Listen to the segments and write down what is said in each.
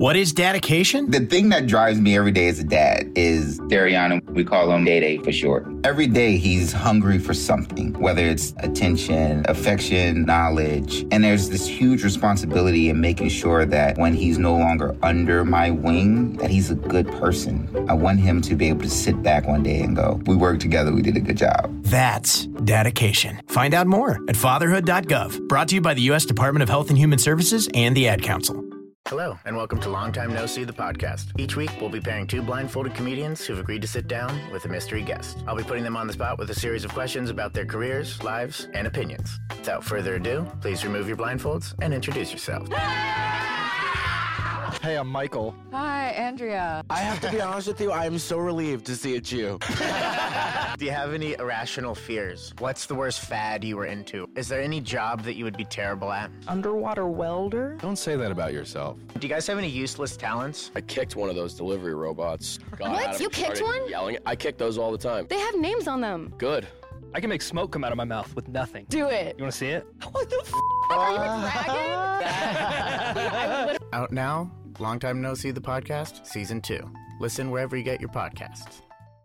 What is dedication? The thing that drives me every day as a dad is Dariana. We call him Day for short. Every day he's hungry for something, whether it's attention, affection, knowledge. And there's this huge responsibility in making sure that when he's no longer under my wing, that he's a good person. I want him to be able to sit back one day and go, we worked together, we did a good job. That's dedication. Find out more at fatherhood.gov. Brought to you by the U.S. Department of Health and Human Services and the Ad Council. Hello, and welcome to Long Time No See, the podcast. Each week, we'll be pairing two blindfolded comedians who've agreed to sit down with a mystery guest. I'll be putting them on the spot with a series of questions about their careers, lives, and opinions. Without further ado, please remove your blindfolds and introduce yourselves. Hey, I'm Michael. Hi, Andrea. I have to be honest with you, I am so relieved to see a Jew. Do you have any irrational fears? What's the worst fad you were into? Is there any job that you would be terrible at? Underwater welder? Don't say that about yourself. Do you guys have any useless talents? I kicked one of those delivery robots. What? You kicked one? Yelling. I kick those all the time. They have names on them. Good. I can make smoke come out of my mouth with nothing. Do it. You want to see it? What the f***? Are you a dragon? Out now, Long Time No See, the podcast, Season 2. Listen wherever you get your podcasts.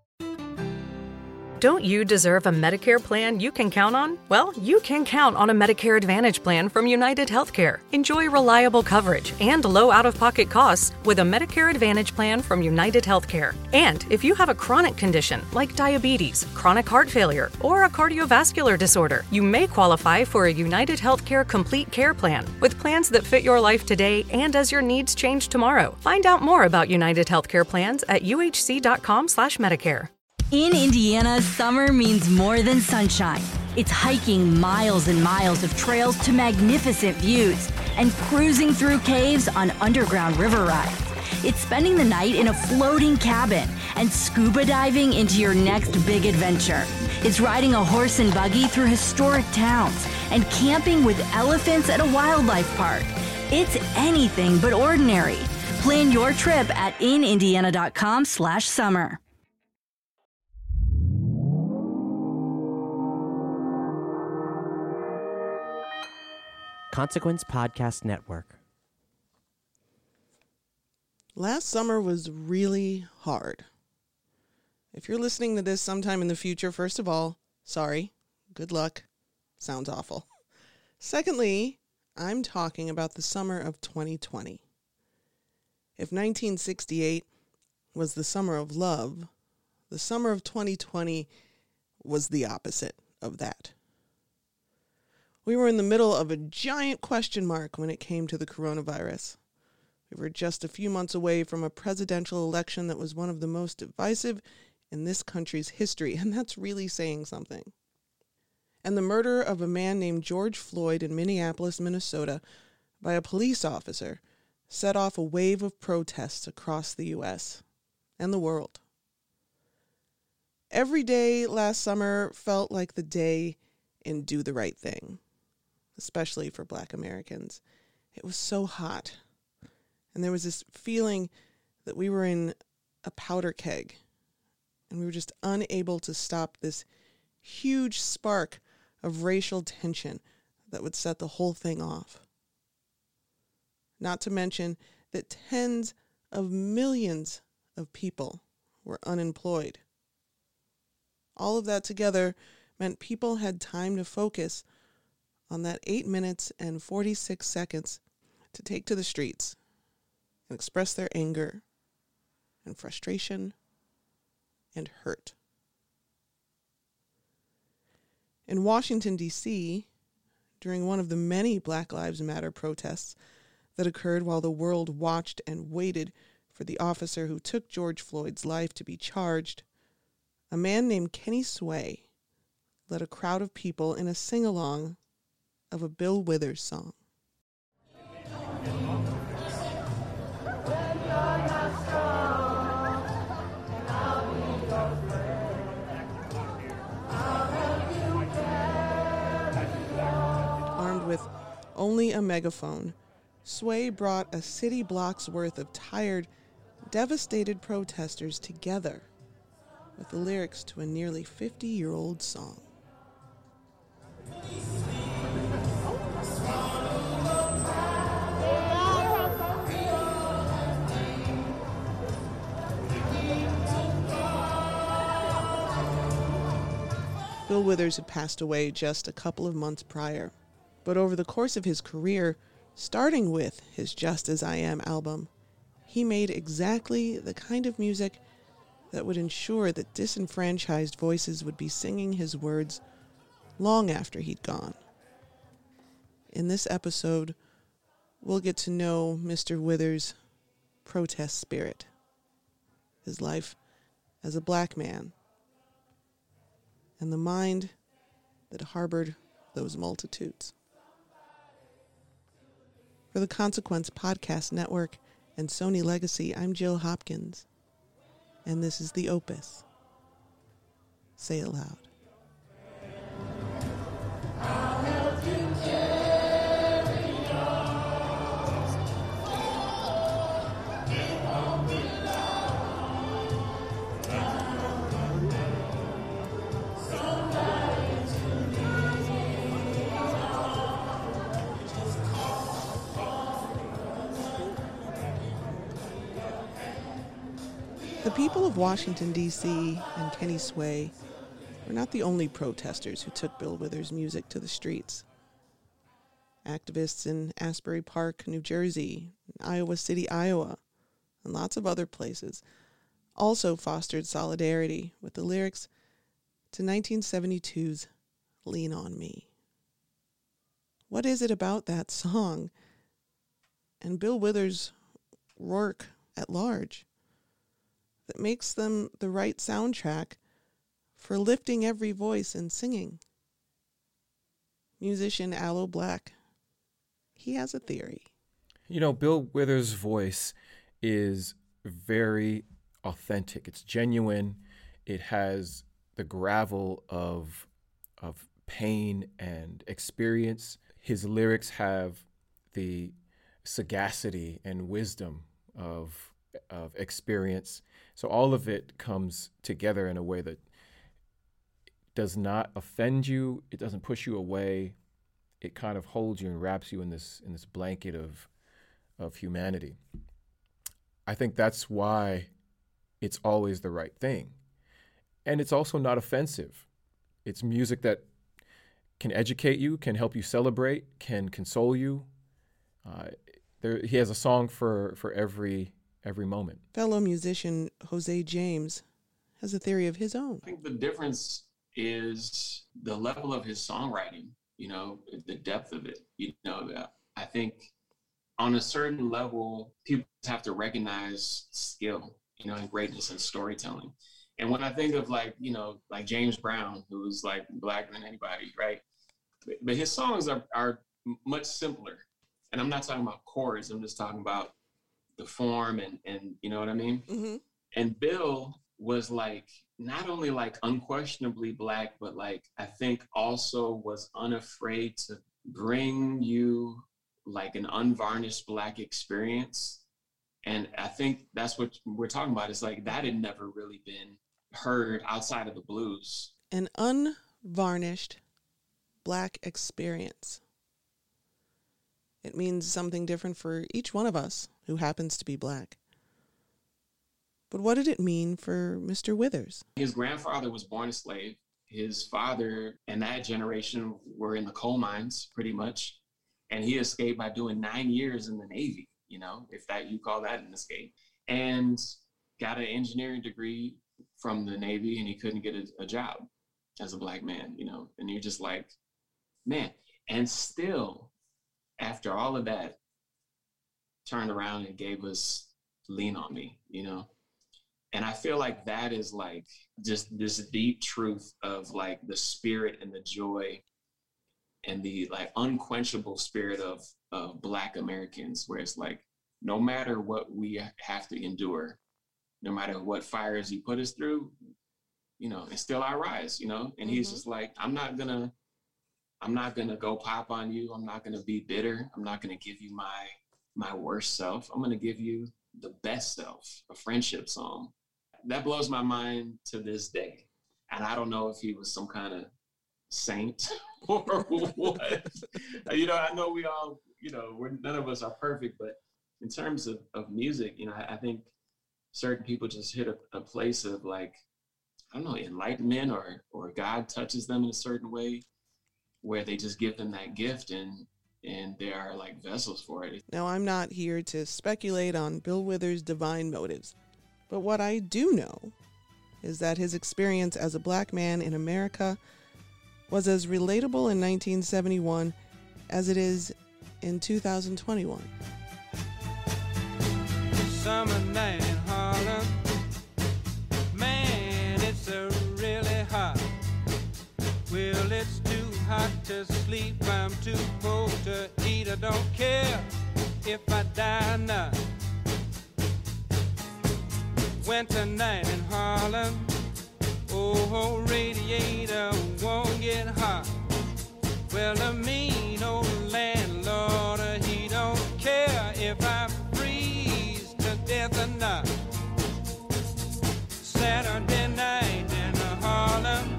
Don't you deserve a Medicare plan you can count on? Well, you can count on a Medicare Advantage plan from United Healthcare. Enjoy reliable coverage and low out-of-pocket costs with a Medicare Advantage plan from United Healthcare. And if you have a chronic condition like diabetes, chronic heart failure, or a cardiovascular disorder, you may qualify for a United Healthcare Complete Care Plan with plans that fit your life today and as your needs change tomorrow. Find out more about United Healthcare plans at uhc.com/Medicare. In Indiana, summer means more than sunshine. It's hiking miles and miles of trails to magnificent views and cruising through caves on underground river rides. It's spending the night in a floating cabin and scuba diving into your next big adventure. It's riding a horse and buggy through historic towns and camping with elephants at a wildlife park. It's anything but ordinary. Plan your trip at inindiana.com/summer. Consequence Podcast Network. Last summer was really hard. If you're listening to this sometime in the future, first of all, sorry, good luck. Sounds awful. Secondly, I'm talking about the summer of 2020. If 1968 was the summer of love, the summer of 2020 was the opposite of that. We were in the middle of a giant question mark when it came to the coronavirus. We were just a few months away from a presidential election that was one of the most divisive in this country's history, and that's really saying something. And the murder of a man named George Floyd in Minneapolis, Minnesota, by a police officer set off a wave of protests across the U.S. and the world. Every day last summer felt like the day in Do the Right Thing, especially for Black Americans. It was so hot. And there was this feeling that we were in a powder keg. And we were just unable to stop this huge spark of racial tension that would set the whole thing off. Not to mention that tens of millions of people were unemployed. All of that together meant people had time to focus on that 8 minutes and 46 seconds to take to the streets and express their anger and frustration and hurt. In Washington, D.C., during one of the many Black Lives Matter protests that occurred while the world watched and waited for the officer who took George Floyd's life to be charged, a man named Kenny Sway led a crowd of people in a sing-along of a Bill Withers song. Armed with only a megaphone, Sway brought a city block's worth of tired, devastated protesters together with the lyrics to a nearly 50-year-old song. Bill Withers had passed away just a couple of months prior, but over the course of his career, starting with his Just As I Am album, he made exactly the kind of music that would ensure that disenfranchised voices would be singing his words long after he'd gone. In this episode, we'll get to know Mr. Withers' protest spirit, his life as a black man, and the mind that harbored those multitudes. For the Consequence Podcast Network and Sony Legacy, I'm Jill Hopkins, and this is The Opus. Say it loud. The people of Washington, D.C. and Kenny Sway were not the only protesters who took Bill Withers' music to the streets. Activists in Asbury Park, New Jersey, Iowa City, Iowa, and lots of other places also fostered solidarity with the lyrics to 1972's Lean on Me. What is it about that song and Bill Withers' work at large that makes them the right soundtrack for lifting every voice and singing? Musician Aloe Blacc, he has a theory. You know, Bill Withers' voice is very authentic. It's genuine. It has the gravel of pain and experience. His lyrics have the sagacity and wisdom of experience. So all of it comes together in a way that does not offend you. It doesn't push you away. It kind of holds you and wraps you in this blanket of humanity. I think that's why it's always the right thing. And it's also not offensive. It's music that can educate you, can help you celebrate, can console you. He has a song for every moment. Fellow musician Jose James has a theory of his own. I think the difference is the level of his songwriting, the depth of it. I think on a certain level, people have to recognize skill, and greatness in storytelling. And when I think of like James Brown, who's like blacker than anybody, right? But his songs are much simpler. And I'm not talking about chords. I'm just talking about the form and you know what I mean? Mm-hmm. And Bill was like, not only like unquestionably Black, but like, I think also was unafraid to bring you like an unvarnished Black experience. And I think that's what we're talking about. It's like that had never really been heard outside of the blues. An unvarnished Black experience. It means something different for each one of us who happens to be Black. But what did it mean for Mr. Withers? His grandfather was born a slave. His father and that generation were in the coal mines pretty much. And he escaped by doing 9 years in the Navy, if that you call that an escape. And got an engineering degree from the Navy, and he couldn't get a job as a Black man, and you're just like, man. And still, after all of that, turned around and gave us Lean on Me, And I feel like that is like just this deep truth of like the spirit and the joy and the like unquenchable spirit of Black Americans, where it's like, no matter what we have to endure, no matter what fires you put us through, and still I rise, and mm-hmm. He's just like, I'm not gonna go pop on you. I'm not gonna be bitter. I'm not gonna give you my worst self. I'm gonna give you the best self, a friendship song. That blows my mind to this day. And I don't know if he was some kind of saint or what. I know we all, none of us are perfect, but in terms of music, I think certain people just hit a place of like I don't know, enlightenment or God touches them in a certain way where they just give them that gift and they are like vessels for it. Now, I'm not here to speculate on Bill Withers' divine motives, but what I do know is that his experience as a black man in America was as relatable in 1971 as it is in 2021. Summer night in Harlem, man, it's really hot. Well, it's too hot to sleep, I'm too poor to eat, I don't care if I die or not. Winter night in Harlem, oh, radiator won't get hot. Well, the mean old landlord, he don't care if I freeze to death or not. Saturday night in Harlem,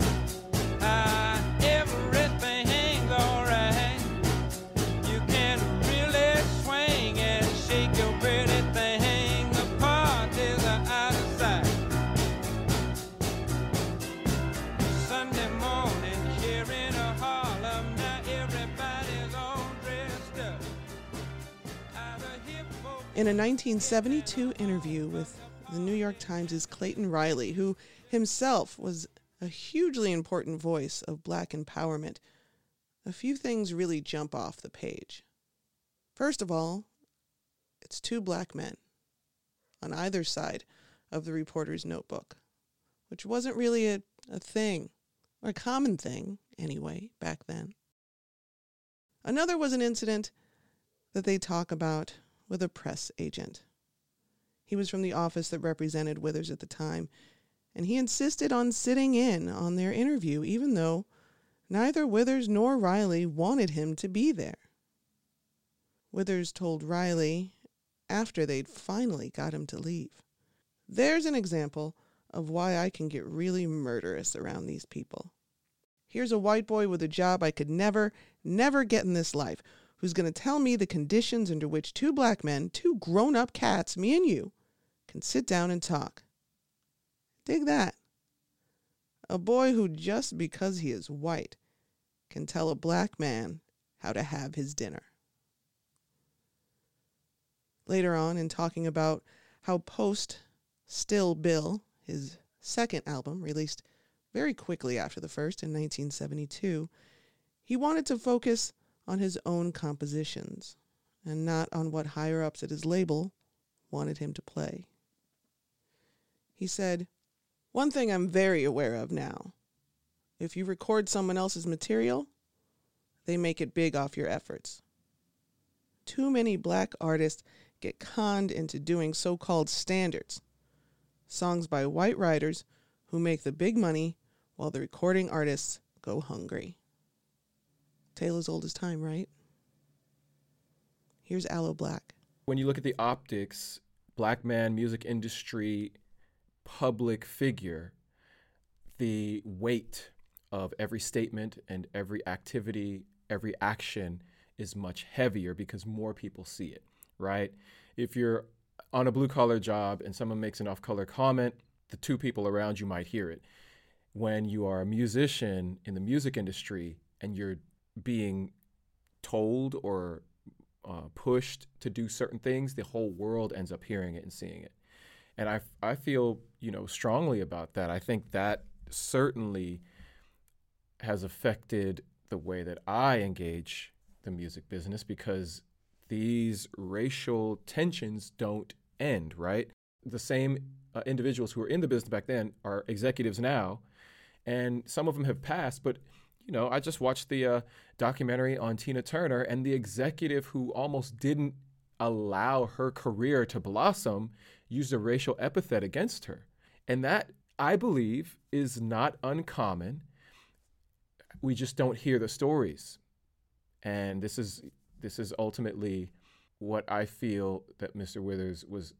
everything hangs alright. You can really swing and shake your pretty thing. The parties are out of sight. Sunday morning here in Harlem, now everybody's all dressed up. In a 1972 interview with the New York Times' Clayton Riley, who himself was a hugely important voice of black empowerment, a few things really jump off the page. First of all, it's two black men on either side of the reporter's notebook, which wasn't really a thing, or a common thing anyway, back then. Another was an incident that they talk about with a press agent. He was from the office that represented Withers at the time, and he insisted on sitting in on their interview, even though neither Withers nor Riley wanted him to be there. Withers told Riley after they'd finally got him to leave. There's an example of why I can get really murderous around these people. Here's a white boy with a job I could never get in this life, who's going to tell me the conditions under which two black men, two grown-up cats, me and you, can sit down and talk. Dig that. A boy who, just because he is white, can tell a black man how to have his dinner. Later on, in talking about how post Still Bill, his second album, released very quickly after the first in 1972, he wanted to focus on his own compositions and not on what higher-ups at his label wanted him to play. He said, "One thing I'm very aware of now, if you record someone else's material, they make it big off your efforts. Too many black artists get conned into doing so-called standards, songs by white writers who make the big money while the recording artists go hungry." Tale as old as time, right? Here's Aloe Blacc. When you look at the optics, black man, music industry, public figure, the weight of every statement and every activity, every action is much heavier because more people see it, right? If you're on a blue-collar job and someone makes an off-color comment, the two people around you might hear it. When you are a musician in the music industry and you're being told or pushed to do certain things, the whole world ends up hearing it and seeing it. And I feel, strongly about that. I think that certainly has affected the way that I engage the music business because these racial tensions don't end, right? The same individuals who were in the business back then are executives now, and some of them have passed, but I just watched the documentary on Tina Turner, and the executive who almost didn't allow her career to blossom used a racial epithet against her. And that, I believe, is not uncommon. We just don't hear the stories. And this is ultimately what I feel that Mr. Withers was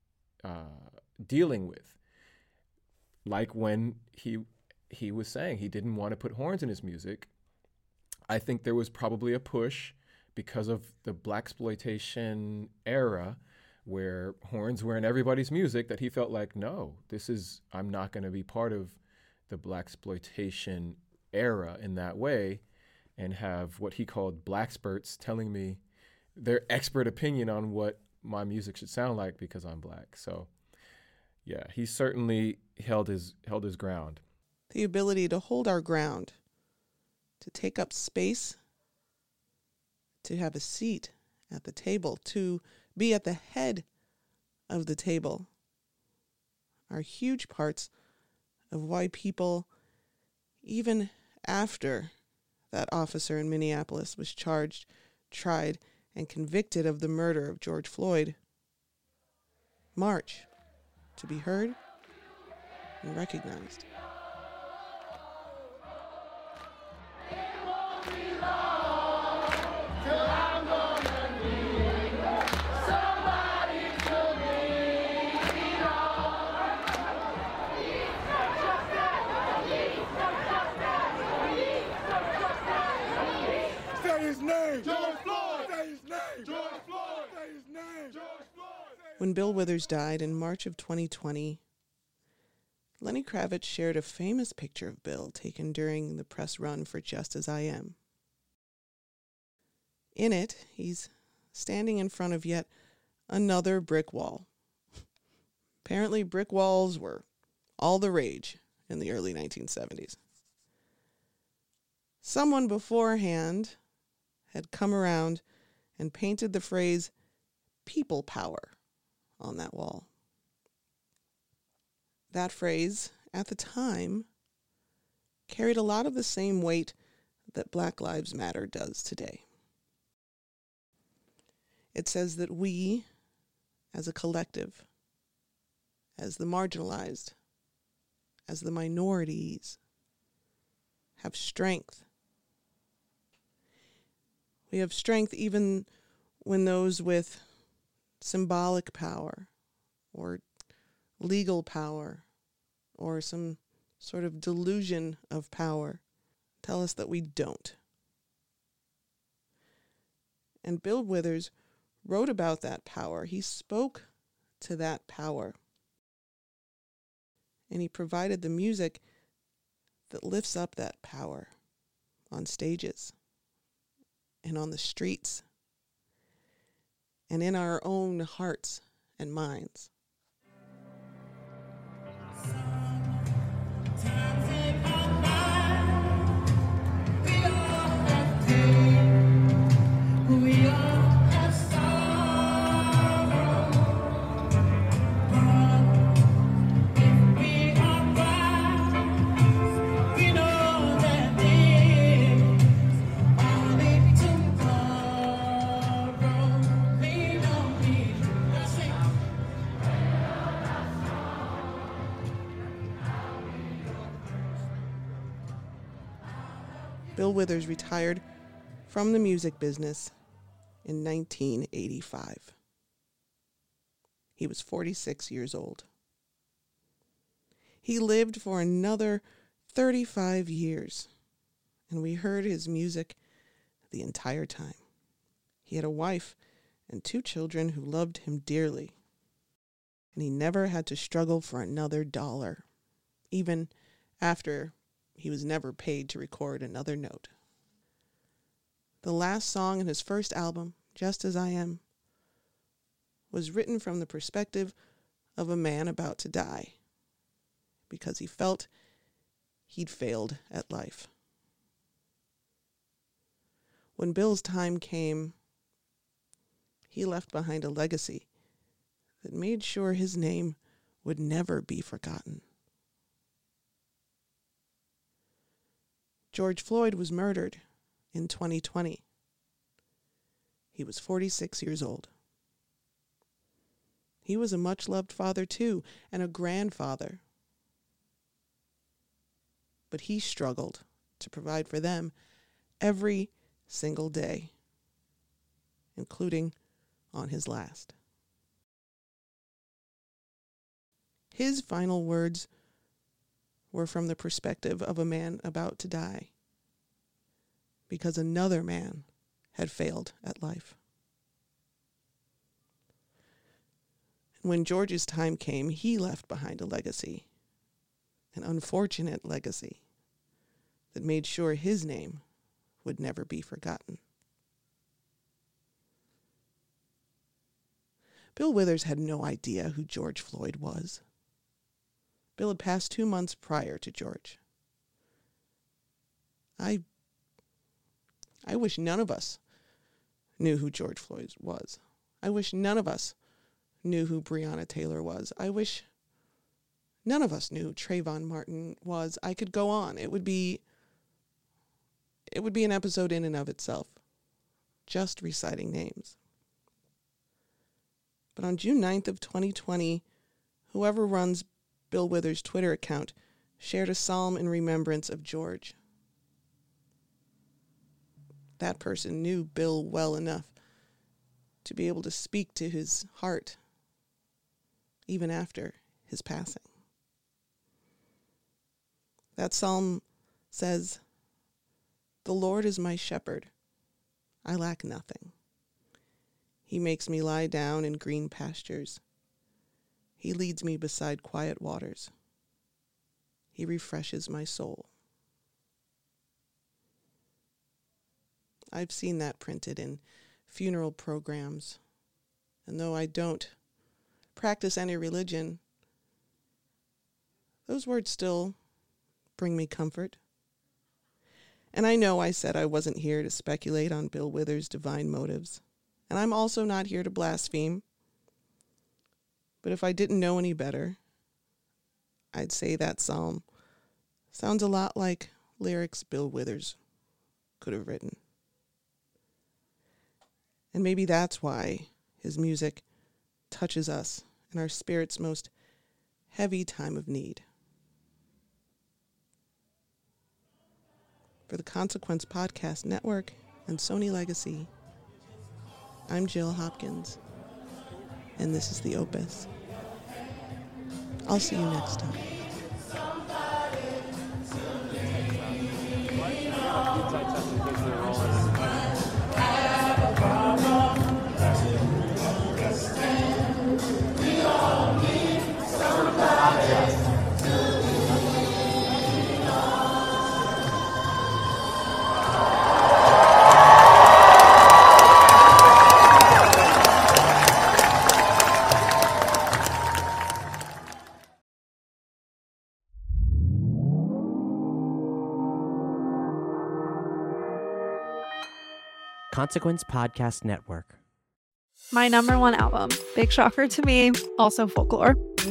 dealing with. Like when he was saying he didn't want to put horns in his music. I think there was probably a push because of the blaxploitation era where horns were in everybody's music that he felt like, no, I'm not going to be part of the blaxploitation era in that way, and have what he called blaxperts telling me their expert opinion on what my music should sound like because I'm Black. So yeah, he certainly held his ground. The ability to hold our ground, to take up space, to have a seat at the table, to be at the head of the table are huge parts of why people, even after that officer in Minneapolis was charged, tried, and convicted of the murder of George Floyd, march to be heard and recognized. When Bill Withers died in March of 2020, Lenny Kravitz shared a famous picture of Bill taken during the press run for Just As I Am. In it, he's standing in front of yet another brick wall. Apparently, brick walls were all the rage in the early 1970s. Someone beforehand had come around and painted the phrase "people power" on that wall. That phrase, at the time, carried a lot of the same weight that Black Lives Matter does today. It says that we, as a collective, as the marginalized, as the minorities, have strength. We have strength even when those with symbolic power or legal power or some sort of delusion of power tell us that we don't. And Bill Withers wrote about that power. He spoke to that power. And he provided the music that lifts up that power on stages and on the streets and in our own hearts and minds. Bill Withers retired from the music business in 1985. He was 46 years old. He lived for another 35 years, and we heard his music the entire time. He had a wife and 2 children who loved him dearly, and he never had to struggle for another dollar, even after he was never paid to record another note. The last song in his first album, Just As I Am, was written from the perspective of a man about to die because he felt he'd failed at life. When Bill's time came, he left behind a legacy that made sure his name would never be forgotten. George Floyd was murdered in 2020. He was 46 years old. He was a much-loved father, too, and a grandfather. But he struggled to provide for them every single day, including on his last. His final words were from the perspective of a man about to die because another man had failed at life. And when George's time came, he left behind a legacy. an unfortunate legacy that made sure his name would never be forgotten. Bill Withers had no idea who George Floyd was. Bill had passed 2 months prior to George. I wish none of us knew who George Floyd was. I wish none of us knew who Breonna Taylor was. I wish none of us knew who Trayvon Martin was. I could go on. It would be an episode in and of itself, just reciting names. But on June 9th of 2020, whoever runs Bill Withers' Twitter account shared a psalm in remembrance of George. That person knew Bill well enough to be able to speak to his heart even after his passing. That psalm says, "The Lord is my shepherd. I lack nothing. He makes me lie down in green pastures. He leads me beside quiet waters. He refreshes my soul." I've seen that printed in funeral programs, and though I don't practice any religion, those words still bring me comfort. And I know I said I wasn't here to speculate on Bill Withers' divine motives, and I'm also not here to blaspheme. But if I didn't know any better, I'd say that psalm sounds a lot like lyrics Bill Withers could have written. And maybe that's why his music touches us in our spirit's most heavy time of need. For the Consequence Podcast Network and Sony Legacy, I'm Jill Hopkins, and this is The Opus. I'll see you next time. Consequence Podcast Network. My number one album, big shocker to me, also Folklore.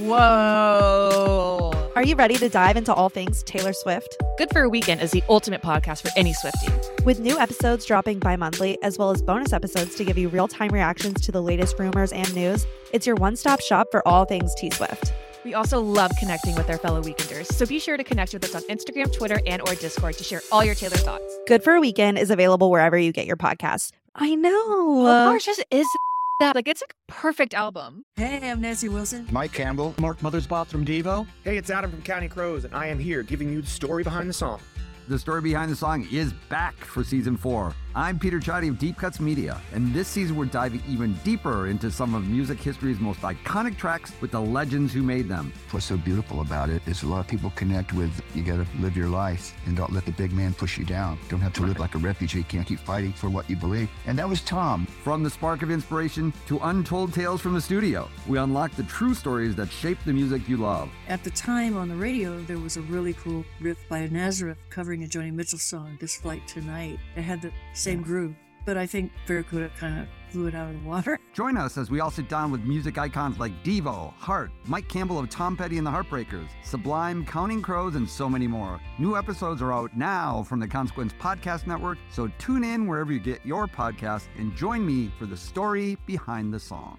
Whoa. Are you ready to dive into all things Taylor Swift? Good for a Weekend is the ultimate podcast for any Swiftie. With new episodes dropping bi-monthly, as well as bonus episodes to give you real-time reactions to the latest rumors and news, it's your one-stop shop for all things T-Swift. We also love connecting with our fellow Weekenders, so be sure to connect with us on Instagram, Twitter, and or Discord to share all your Taylor thoughts. Good for a Weekend is available wherever you get your podcasts. I know. Oh, gosh, just is that. Like, it's a perfect album. Hey, I'm Nancy Wilson. Mike Campbell. Mark Mothersbaugh from Devo. Hey, it's Adam from Counting Crows, and I am here giving you the story behind the song. The story behind the song is back for season 4. I'm Peter Chadi of Deep Cuts Media, and this season we're diving even deeper into some of music history's most iconic tracks with the legends who made them. What's so beautiful about it is a lot of people connect with, you gotta live your life and don't let the big man push you down. Don't have to live like a refugee, can't keep fighting for what you believe. And that was Tom. From the spark of inspiration to untold tales from the studio, we unlock the true stories that shape the music you love. At the time on the radio, there was a really cool riff by Nazareth covering a Joni Mitchell song, This Flight Tonight. It had the same groove, but I think Barracuda kind of blew it out of the water. Join us as we all sit down with music icons like Devo, Heart, Mike Campbell of Tom Petty and the Heartbreakers, Sublime, Counting Crows, and so many more. New episodes are out now from the Consequence Podcast Network, so tune in wherever you get your podcasts and join me for the story behind the song.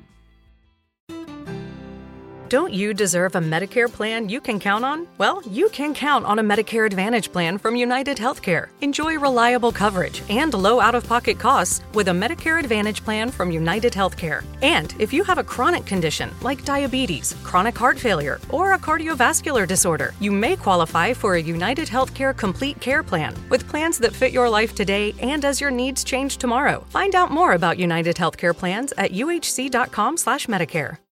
Don't you deserve a Medicare plan you can count on? Well, you can count on a Medicare Advantage plan from United Healthcare. Enjoy reliable coverage and low out-of-pocket costs with a Medicare Advantage plan from United Healthcare. And if you have a chronic condition like diabetes, chronic heart failure, or a cardiovascular disorder, you may qualify for a United Healthcare Complete Care Plan with plans that fit your life today and as your needs change tomorrow. Find out more about United Healthcare plans at uhc.com/Medicare.